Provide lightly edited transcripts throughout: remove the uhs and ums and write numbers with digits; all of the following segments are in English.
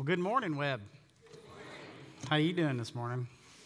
Good morning, Webb. How you doing this morning?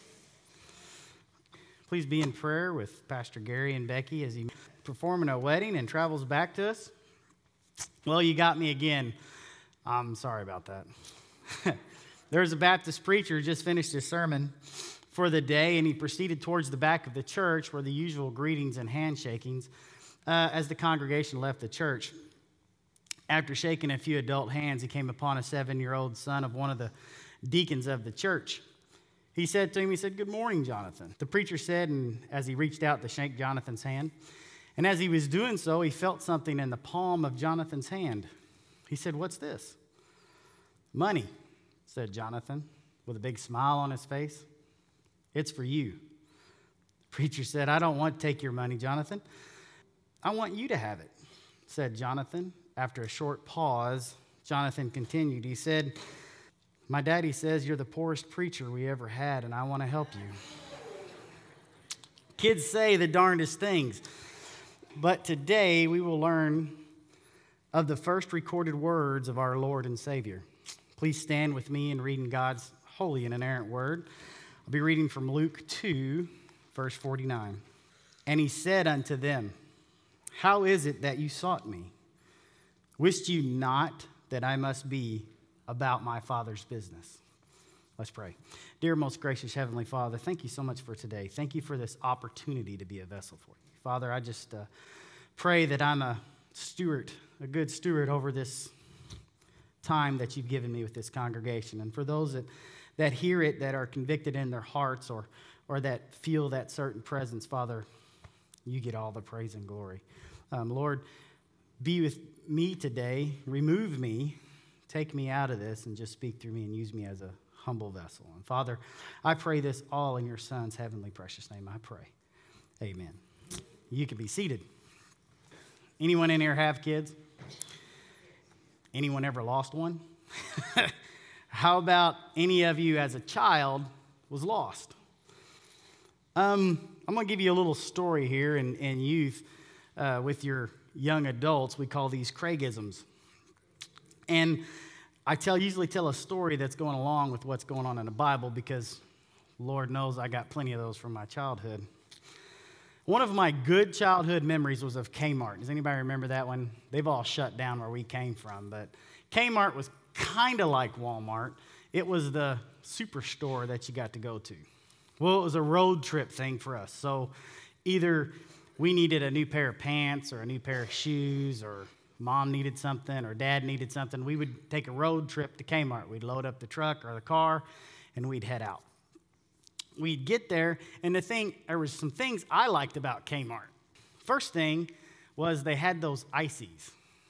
Please be in prayer with Pastor Gary and Becky as he performing a wedding and travels back to us. Well, you got me again. I'm sorry about that. There's a Baptist preacher who just finished his sermon for the day, and he proceeded towards the back of the church where the usual greetings and handshakings as the congregation left the church. After shaking a few adult hands, he came upon a 7-year-old son of one of the deacons of the church. He said to him, "Good morning, Jonathan." The preacher said, and as he reached out to shake Jonathan's hand, and as he was doing so, he felt something in the palm of Jonathan's hand. He said, "What's this?" "Money," said Jonathan, with a big smile on his face. "It's for you." The preacher said, "I don't want to take your money, Jonathan. I want you to have it," said Jonathan. After a short pause, Jonathan continued. He said, "My daddy says you're the poorest preacher we ever had, and I want to help you." Kids say the darndest things, but today we will learn of the first recorded words of our Lord and Savior. Please stand with me in reading God's holy and inerrant word. I'll be reading from Luke 2, verse 49. "And he said unto them, How is it that you sought me? Wist you not that I must be about my Father's business?" Let's pray. Dear most gracious Heavenly Father, thank you so much for today. Thank you for this opportunity to be a vessel for you. Father, I just pray that I'm a good steward over this time that you've given me with this congregation. And for those that hear it, that are convicted in their hearts or that feel that certain presence, Father, you get all the praise and glory. Lord, be with me today. Remove me. Take me out of this and just speak through me and use me as a humble vessel. And Father, I pray this all in your Son's heavenly precious name. I pray. Amen. You can be seated. Anyone in here have kids? Anyone ever lost one? How about any of you as a child was lost? I'm going to give you a little story here in youth with your young adults. We call these Craigisms. And I usually tell a story that's going along with what's going on in the Bible because Lord knows I got plenty of those from my childhood. One of my good childhood memories was of Kmart. Does anybody remember that one? They've all shut down where we came from, but Kmart was kind of like Walmart. It was the superstore that you got to go to. Well, it was a road trip thing for us. So either we needed a new pair of pants or a new pair of shoes, or mom needed something or dad needed something. We would take a road trip to Kmart. We'd load up the truck or the car, and we'd head out. We'd get there, and there was some things I liked about Kmart. First thing was they had those ices,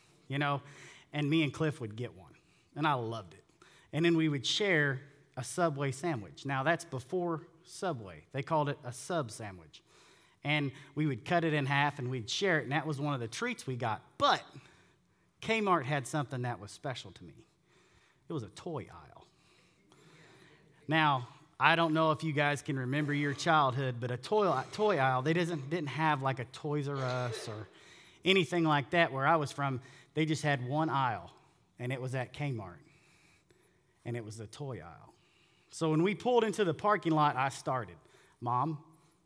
and me and Cliff would get one, and I loved it. And then we would share a Subway sandwich. Now, that's before Subway. They called it a sub sandwich. And we would cut it in half, and we'd share it, and that was one of the treats we got. But Kmart had something that was special to me. It was a toy aisle. Now, I don't know if you guys can remember your childhood, but a toy aisle, they didn't have like a Toys R Us or anything like that where I was from. They just had one aisle, and it was at Kmart, and it was the toy aisle. So when we pulled into the parking lot, I started, Mom,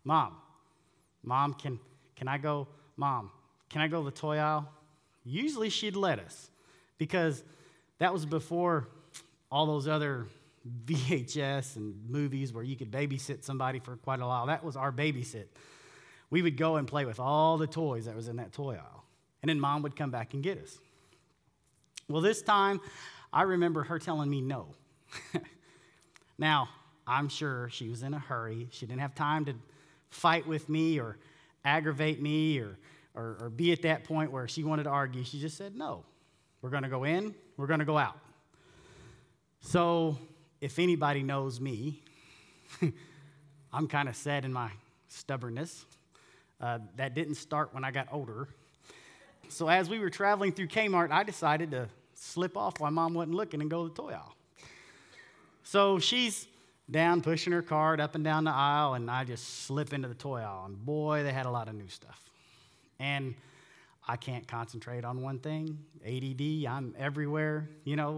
can I go? Mom, can I go to the toy aisle? Usually she'd let us because that was before all those other VHS and movies where you could babysit somebody for quite a while. That was our babysit. We would go and play with all the toys that was in that toy aisle. And then Mom would come back and get us. Well, this time, I remember her telling me no. Now, I'm sure she was in a hurry. She didn't have time to fight with me or aggravate me or be at that point where she wanted to argue. She just said, no, we're going to go in, we're going to go out. So if anybody knows me, I'm kind of set in my stubbornness. That didn't start when I got older. So as we were traveling through Kmart, I decided to slip off while Mom wasn't looking and go to the toy aisle. So she's down pushing her cart up and down the aisle, and I just slip into the toy aisle. And boy, they had a lot of new stuff. And I can't concentrate on one thing. ADD, I'm everywhere,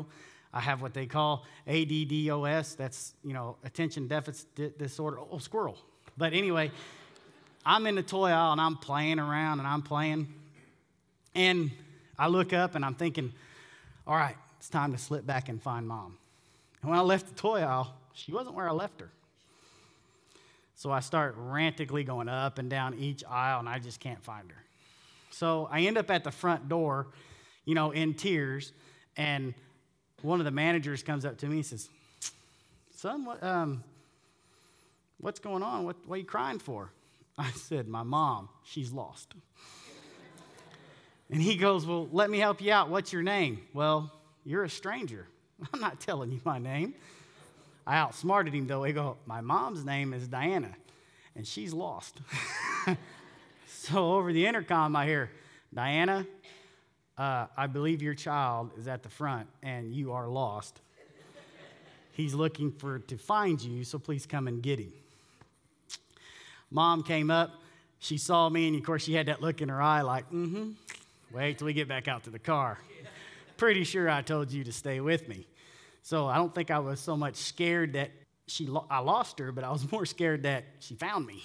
I have what they call ADDOS. That's, attention deficit disorder. Oh, squirrel. But anyway, I'm in the toy aisle and I'm playing around and I'm playing. And I look up and I'm thinking, all right, it's time to slip back and find Mom. And when I left the toy aisle, she wasn't where I left her. So I start frantically going up and down each aisle, and I just can't find her. So I end up at the front door, in tears, and one of the managers comes up to me and says, "Son, what's going on? What are you crying for?" I said, "My mom, she's lost." And he goes, "Well, let me help you out. What's your name?" "Well, you're a stranger. I'm not telling you my name." I outsmarted him, though. He goes, "My mom's name is Diana, and she's lost." So over the intercom, I hear, "Diana, I believe your child is at the front, and you are lost. He's looking to find you, so please come and get him." Mom came up. She saw me, and of course, she had that look in her eye like, wait till we get back out to the car. Pretty sure I told you to stay with me. So I don't think I was so much scared that I lost her, but I was more scared that she found me.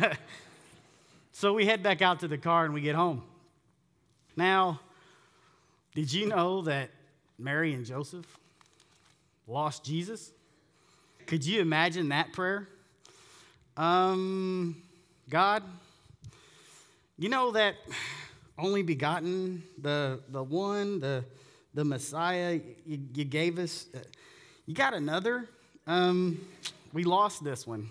So we head back out to the car and we get home. Now, did you know that Mary and Joseph lost Jesus? Could you imagine that prayer? God, you know that only begotten, the one, the Messiah you gave us, you got another? We lost this one.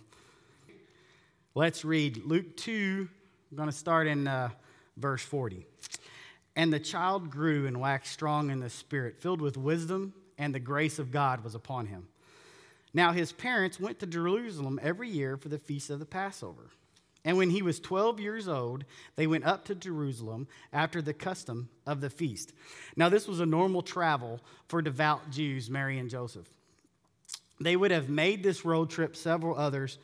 Let's read Luke 2. I'm going to start in verse 40. "And the child grew and waxed strong in the spirit, filled with wisdom, and the grace of God was upon him. Now his parents went to Jerusalem every year for the feast of the Passover. And when he was 12 years old, they went up to Jerusalem after the custom of the feast." Now, this was a normal travel for devout Jews, Mary and Joseph. They would have made this road trip with several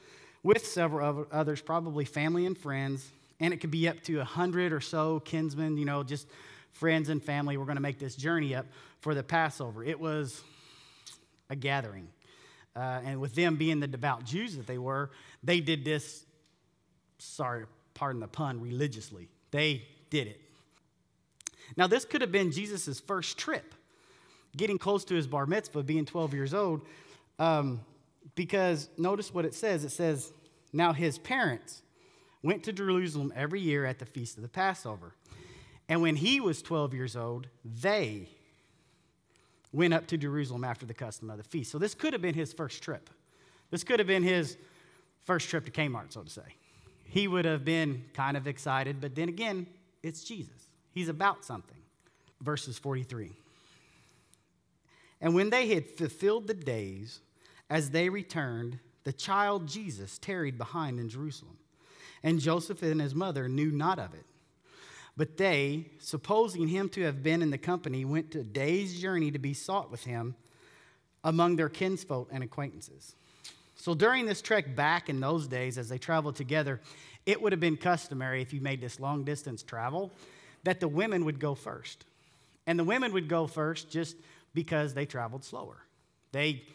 others, probably family and friends, and it could be up to 100 or so kinsmen, just friends and family. We're going to make this journey up for the Passover. It was a gathering. And with them being the devout Jews that they were, they did this, sorry, pardon the pun, religiously. They did it. Now, this could have been Jesus' first trip, getting close to his bar mitzvah, being 12 years old, because notice what it says. It says, "Now his parents went to Jerusalem every year at the feast of the Passover. And when he was 12 years old, they went up to Jerusalem after the custom of the feast." So this could have been his first trip. This could have been his first trip to Kmart, so to say. He would have been kind of excited, but then again, it's Jesus. He's about something. Verses 43. "And when they had fulfilled the days, as they returned, the child Jesus tarried behind in Jerusalem. And Joseph and his mother knew not of it. But they, supposing him to have been in the company, went a day's journey to be sought with him among their kinsfolk and acquaintances." So during this trek back in those days, as they traveled together, it would have been customary, if you made this long-distance travel, that the women would go first. And the women would go first just because they traveled slower. They,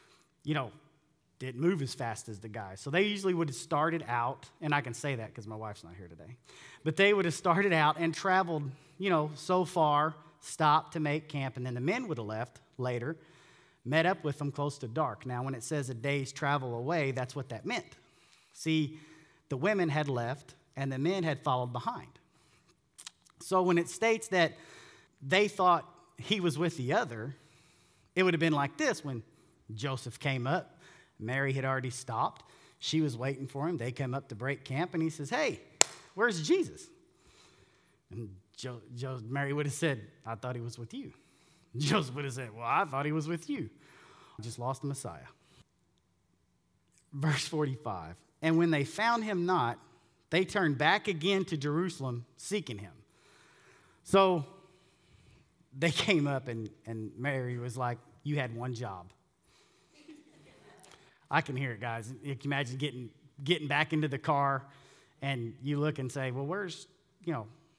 didn't move as fast as the guys. So they usually would have started out, and I can say that because my wife's not here today, but they would have started out and traveled, so far, stopped to make camp, and then the men would have left later, met up with them close to dark. Now, when it says a day's travel away, that's what that meant. See, the women had left, and the men had followed behind. So when it states that they thought he was with the other, it would have been like this. When Joseph came up, Mary had already stopped. She was waiting for him. They came up to break camp, and he says, "Hey, where's Jesus?" And Mary would have said, "I thought he was with you." Joseph would have said, "Well, I thought he was with you. I just lost the Messiah." Verse 45, "And when they found him not, they turned back again to Jerusalem, seeking him." So they came up, and Mary was like, "You had one job." I can hear it, guys. You can imagine getting back into the car, and you look and say, "Well, where's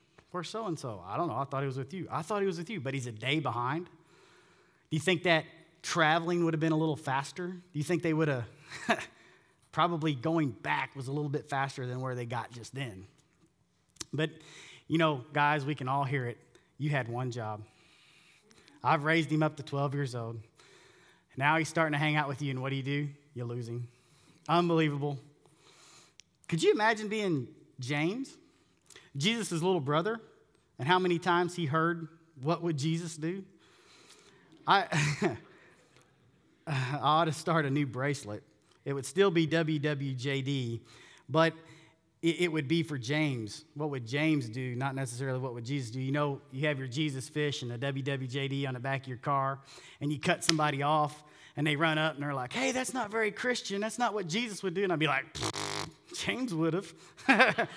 so-and-so?" "I don't know. I thought he was with you." "I thought he was with you, but he's a day behind." Do you think that traveling would have been a little faster? Do you think they would have probably going back was a little bit faster than where they got just then? But, guys, we can all hear it. You had one job. I've raised him up to 12 years old. Now he's starting to hang out with you, and what do? You lose him. Unbelievable. Could you imagine being James, Jesus' little brother, and how many times he heard, what would Jesus do? I ought to start a new bracelet. It would still be WWJD, but it would be for James. What would James do? Not necessarily what would Jesus do. You have your Jesus fish and a WWJD on the back of your car, and you cut somebody off, and they run up, and they're like, hey, that's not very Christian. That's not what Jesus would do. And I'd be like, James would have.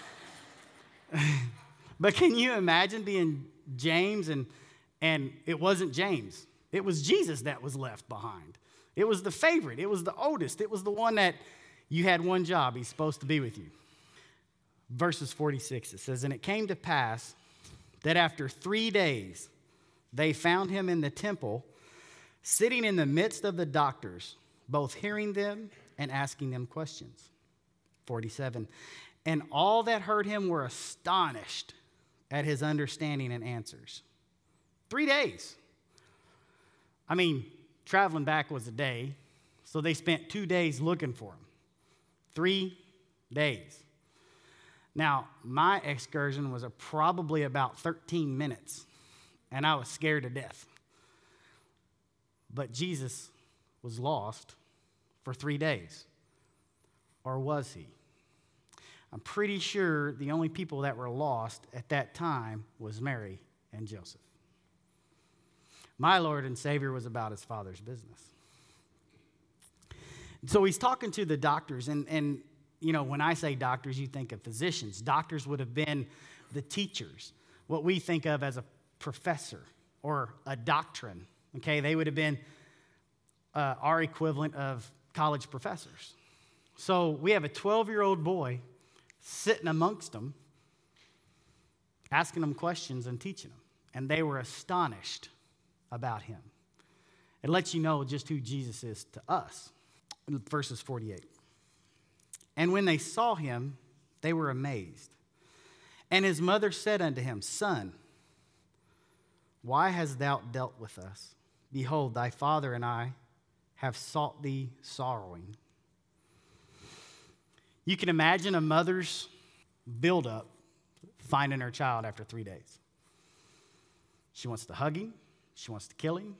But can you imagine being James, and it wasn't James. It was Jesus that was left behind. It was the favorite. It was the oldest. It was the one that you had one job. He's supposed to be with you. Verses 46, it says, and it came to pass that after 3 days they found him in the temple, sitting in the midst of the doctors, both hearing them and asking them questions. 47, and all that heard him were astonished at his understanding and answers. 3 days. Traveling back was a day, so they spent 2 days looking for him. 3 days. Now, my excursion was probably about 13 minutes, and I was scared to death. But Jesus was lost for 3 days. Or was he? I'm pretty sure the only people that were lost at that time was Mary and Joseph. My Lord and Savior was about his Father's business. So he's talking to the doctors, and when I say doctors, you think of physicians. Doctors would have been the teachers, what we think of as a professor or a doctrine. Okay, they would have been our equivalent of college professors. So we have a 12-year-old boy sitting amongst them, asking them questions and teaching them. And they were astonished about him. It lets you know just who Jesus is to us. Verses 48. And when they saw him, they were amazed. And his mother said unto him, Son, why hast thou dealt with us? Behold, thy father and I have sought thee sorrowing. You can imagine a mother's buildup finding her child after 3 days. She wants to hug him. She wants to kill him.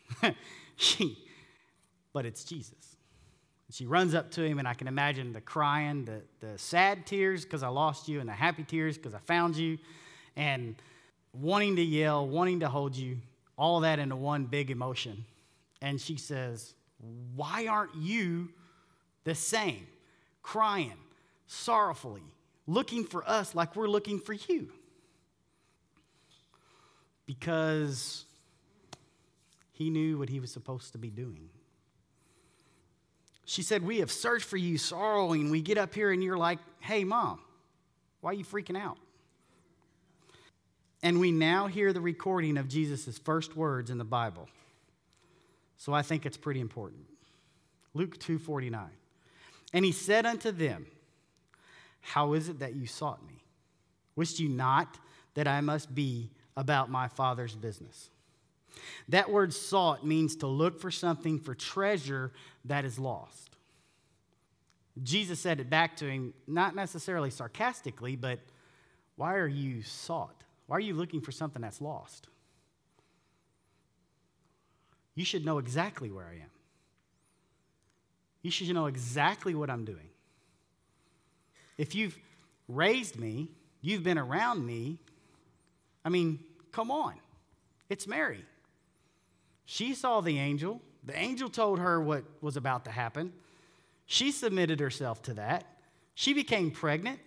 But it's Jesus. She runs up to him, and I can imagine the crying, the sad tears because I lost you, and the happy tears because I found you, and wanting to yell, wanting to hold you, all that into one big emotion. And she says, why aren't you the same? Crying, sorrowfully, looking for us like we're looking for you. Because he knew what he was supposed to be doing. She said, we have searched for you, sorrowing. We get up here and you're like, hey, Mom, why are you freaking out? And we now hear the recording of Jesus' first words in the Bible. So I think it's pretty important. Luke 2:49. And he said unto them, how is it that you sought me? Wist you not that I must be about my Father's business? That word sought means to look for something, for treasure that is lost. Jesus said it back to him, not necessarily sarcastically, but why are you sought? Why are you looking for something that's lost? You should know exactly where I am. You should know exactly what I'm doing. If you've raised me, you've been around me, come on. It's Mary. She saw the angel. The angel told her what was about to happen. She submitted herself to that. She became pregnant.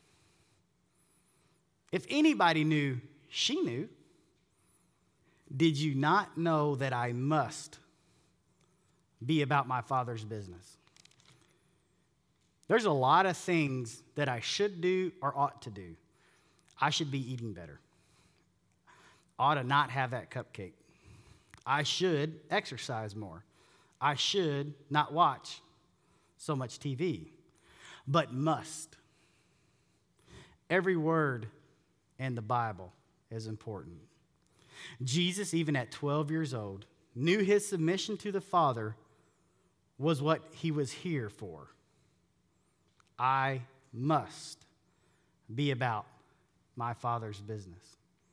If anybody knew, she knew. Did you not know that I must be about my Father's business? There's a lot of things that I should do or ought to do. I should be eating better. Ought to not have that cupcake. I should exercise more. I should not watch so much TV, but must. Every word in the Bible is important. Jesus, even at 12 years old, knew his submission to the Father was what he was here for. I must be about my Father's business.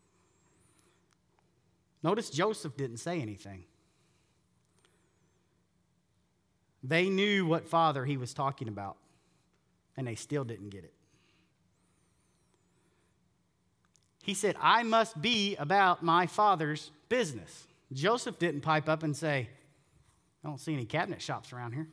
Notice Joseph didn't say anything. They knew what father he was talking about, and they still didn't get it. He said, I must be about my Father's business. Joseph didn't pipe up and say, I don't see any cabinet shops around here.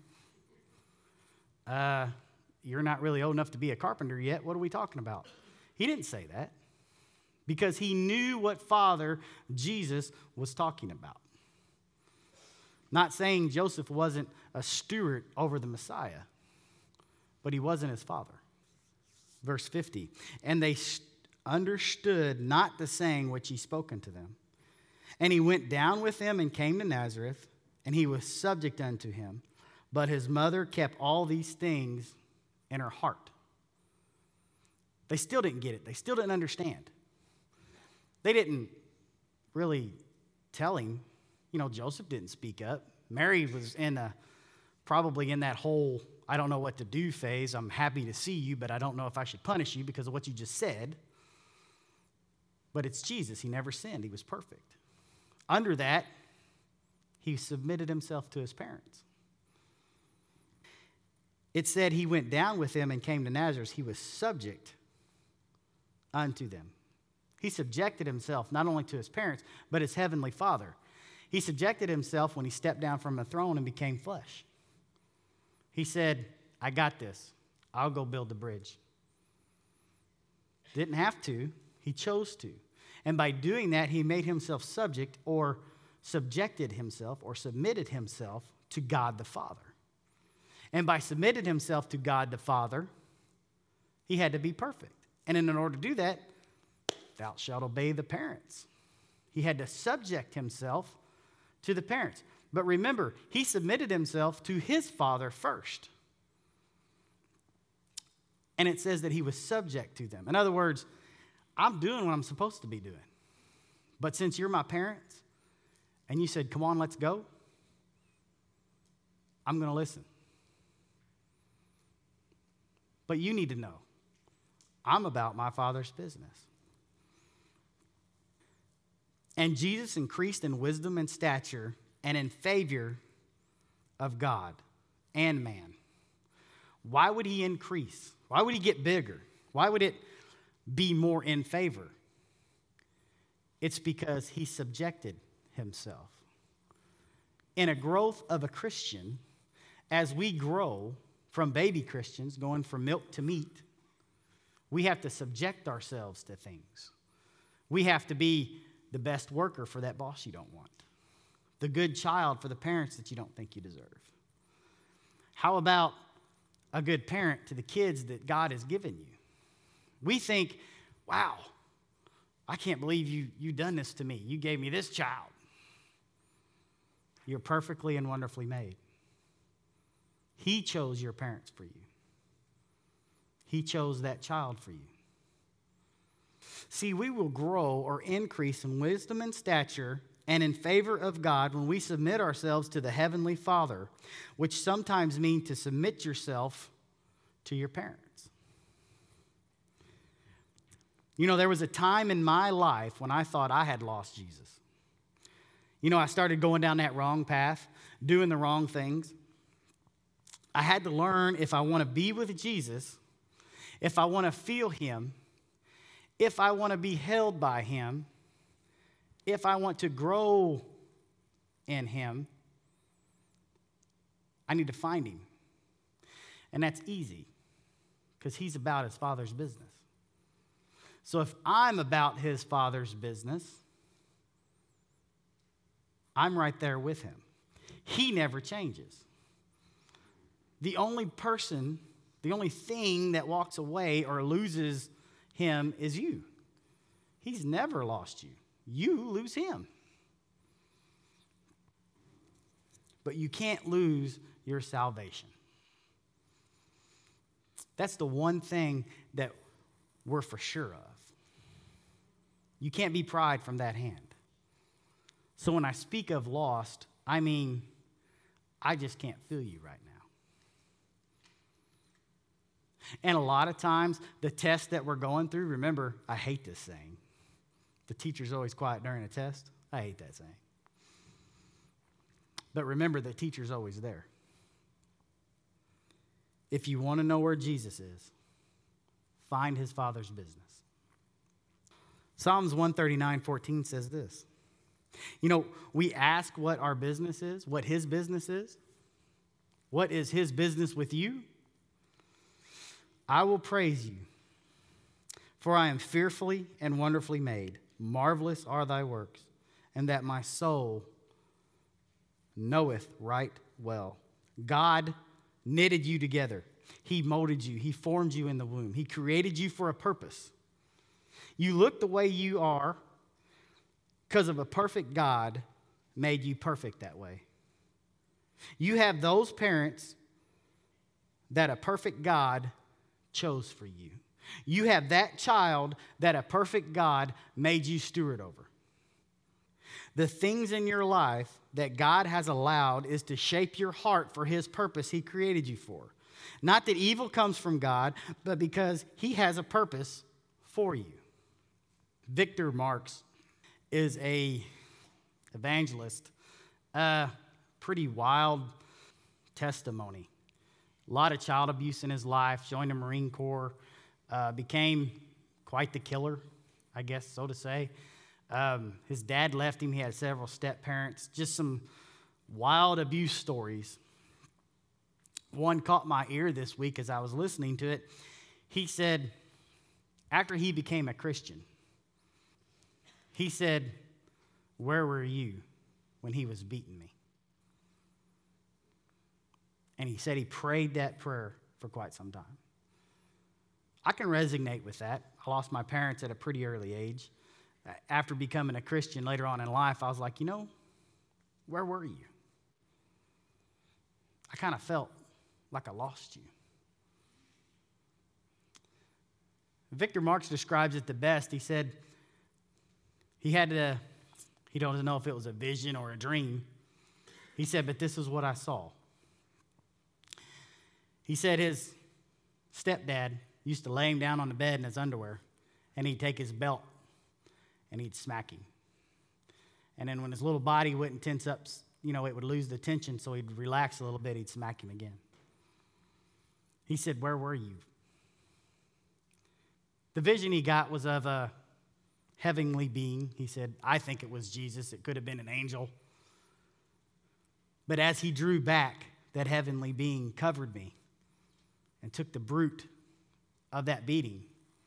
You're not really old enough to be a carpenter yet. What are we talking about? He didn't say that because he knew what Father Jesus was talking about. Not saying Joseph wasn't a steward over the Messiah, but he wasn't his father. Verse 50, and they understood not the saying which he spoke unto them. And he went down with them and came to Nazareth, and he was subject unto him. But his mother kept all these things in her heart. They still didn't get it. They still didn't understand. They didn't really tell him. You know, Joseph didn't speak up. Mary was probably in that whole, I don't know what to do phase. I'm happy to see you, but I don't know if I should punish you because of what you just said. But it's Jesus. He never sinned. He was perfect. Under that, he submitted himself to his parents. It said he went down with them and came to Nazareth. He was subject unto them. He subjected himself not only to his parents, but his heavenly Father. He subjected himself when he stepped down from a throne and became flesh. He said, I got this. I'll go build the bridge. Didn't have to. He chose to. And by doing that, he made himself subject or subjected himself or submitted himself to God the Father. And by submitted himself to God the Father, he had to be perfect. And in order to do that, thou shalt obey the parents. He had to subject himself to the parents. But remember, he submitted himself to his father first. And it says that he was subject to them. In other words, I'm doing what I'm supposed to be doing. But since you're my parents and you said, come on, let's go, I'm going to listen. But you need to know, I'm about my Father's business. And Jesus increased in wisdom and stature and in favor of God and man. Why would he increase? Why would he get bigger? Why would it be more in favor? It's because he subjected himself. In a growth of a Christian, as we grow from baby Christians, going from milk to meat, we have to subject ourselves to things. We have to be the best worker for that boss you don't want. The good child for the parents that you don't think you deserve. How about a good parent to the kids that God has given you? We think, wow, I can't believe you done this to me. You gave me this child. You're perfectly and wonderfully made. He chose your parents for you. He chose that child for you. See, we will grow or increase in wisdom and stature and in favor of God when we submit ourselves to the Heavenly Father, which sometimes means to submit yourself to your parents. You know, there was a time in my life when I thought I had lost Jesus. You know, I started going down that wrong path, doing the wrong things. I had to learn if I want to be with Jesus, if I want to feel him, if I want to be held by him, if I want to grow in him, I need to find him. And that's easy because he's about his Father's business. So if I'm about his Father's business, I'm right there with him. He never changes. The only person, the only thing that walks away or loses him is you. He's never lost you. You lose him. but you can't lose your salvation. That's the one thing that we're for sure of. You can't be pried from that hand. So when I speak of lost, I mean, I just can't feel you right now. And a lot of times, the test that we're going through, remember, I hate this saying. The teacher's always quiet during a test. I hate that saying. But remember, the teacher's always there. If you want to know where Jesus is, find his Father's business. Psalms 139:14 says this. You know, we ask what our business is, what his business is. What is his business with you? I will praise you, for I am fearfully and wonderfully made. Marvelous are thy works, and that my soul knoweth right well. God knitted you together. He molded you. He formed you in the womb. He created you for a purpose. You look the way you are because of a perfect God made you perfect that way. You have those parents that a perfect God chose for you. You have that child that a perfect God made you steward over. The things in your life that God has allowed is to shape your heart for his purpose he created you for. Not that evil comes from God, but because he has a purpose for you. Victor Marx is a evangelist. Pretty wild testimony. A lot of child abuse in his life, joined the Marine Corps, became quite the killer, I guess, so to say. His dad left him. He had several step-parents. Just some wild abuse stories. One caught my ear this week as I was listening to it. He said, after he became a Christian, he said, "Where were you when he was beating me?" And he said he prayed that prayer for quite some time. I can resonate with that. I lost my parents at a pretty early age. After becoming a Christian later on in life, I was like, where were you? I kind of felt like I lost you. Victor Marx describes it the best. He said he doesn't know if it was a vision or a dream. He said, but this is what I saw. He said his stepdad used to lay him down on the bed in his underwear, and he'd take his belt and he'd smack him. And then when his little body wouldn't tense up, it would lose the tension, so he'd relax a little bit, he'd smack him again. He said, where were you? The vision he got was of a heavenly being. He said, I think it was Jesus. It could have been an angel. But as he drew back, that heavenly being covered me and took the brunt of that beating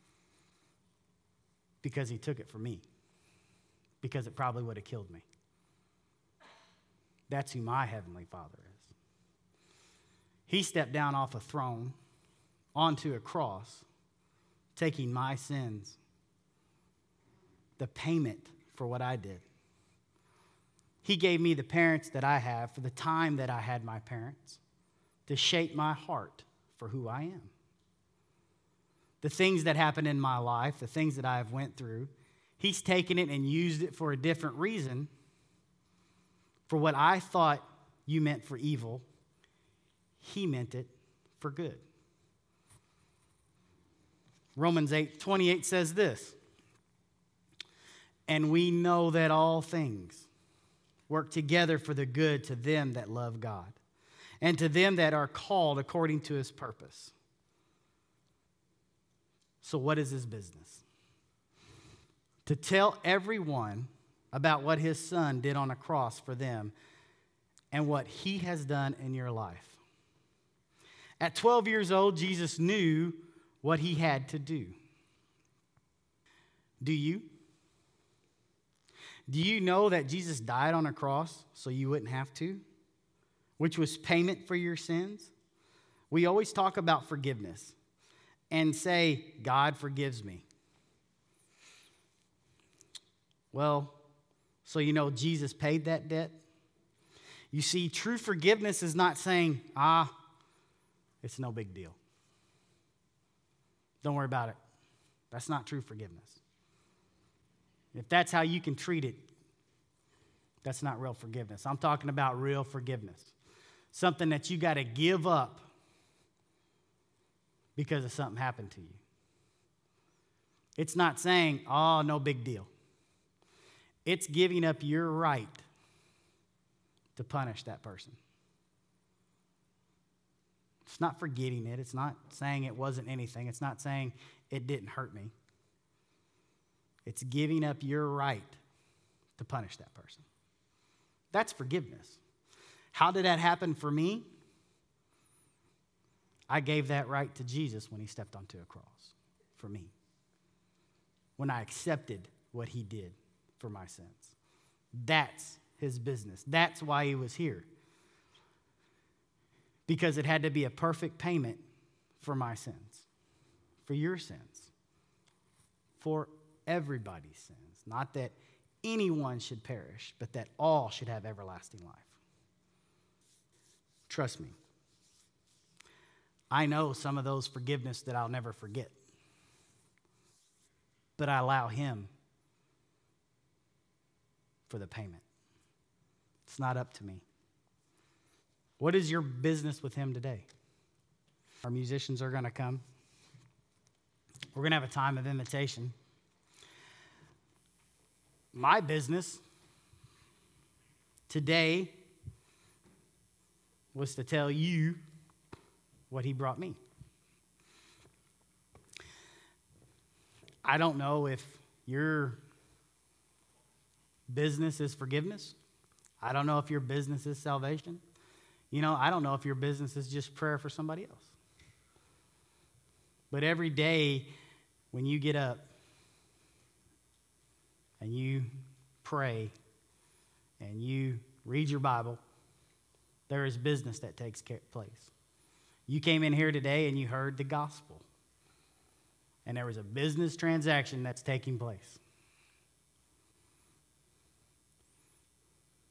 because he took it for me, because it probably would have killed me. That's who my heavenly Father is. He stepped down off a throne onto a cross, taking my sins, the payment for what I did. He gave me the parents that I have for the time that I had my parents to shape my heart for who I am. The things that happened in my life, the things that I have went through, he's taken it and used it for a different reason. For what I thought you meant for evil, he meant it for good. Romans 8:28 says this, and we know that all things work together for the good to them that love God and to them that are called according to his purpose. So what is his business? To tell everyone about what his son did on a cross for them and what he has done in your life. At 12 years old, Jesus knew what he had to do. Do you? Do you know that Jesus died on a cross so you wouldn't have to? Which was payment for your sins? We always talk about forgiveness and say, God forgives me. Well, so Jesus paid that debt? You see, true forgiveness is not saying, it's no big deal. Don't worry about it. That's not true forgiveness. If that's how you can treat it, that's not real forgiveness. I'm talking about real forgiveness. Something that you got to give up because of something happened to you. It's not saying, no big deal. It's giving up your right to punish that person. It's not forgetting it. It's not saying it wasn't anything. It's not saying it didn't hurt me. It's giving up your right to punish that person. That's forgiveness. How did that happen for me? I gave that right to Jesus when he stepped onto a cross for me. When I accepted what he did for my sins. That's his business. That's why he was here. Because it had to be a perfect payment for my sins, for your sins, for everybody's sins. Not that anyone should perish, but that all should have everlasting life. Trust me. I know some of those forgiveness that I'll never forget. But I allow him for the payment. It's not up to me. What is your business with him today? Our musicians are going to come. We're going to have a time of invitation. My business today was to tell you what he brought me. I don't know if your business is forgiveness. I don't know if your business is salvation. I don't know if your business is just prayer for somebody else. But every day when you get up and you pray and you read your Bible, there is business that takes place. You came in here today and you heard the gospel. And there was a business transaction that's taking place.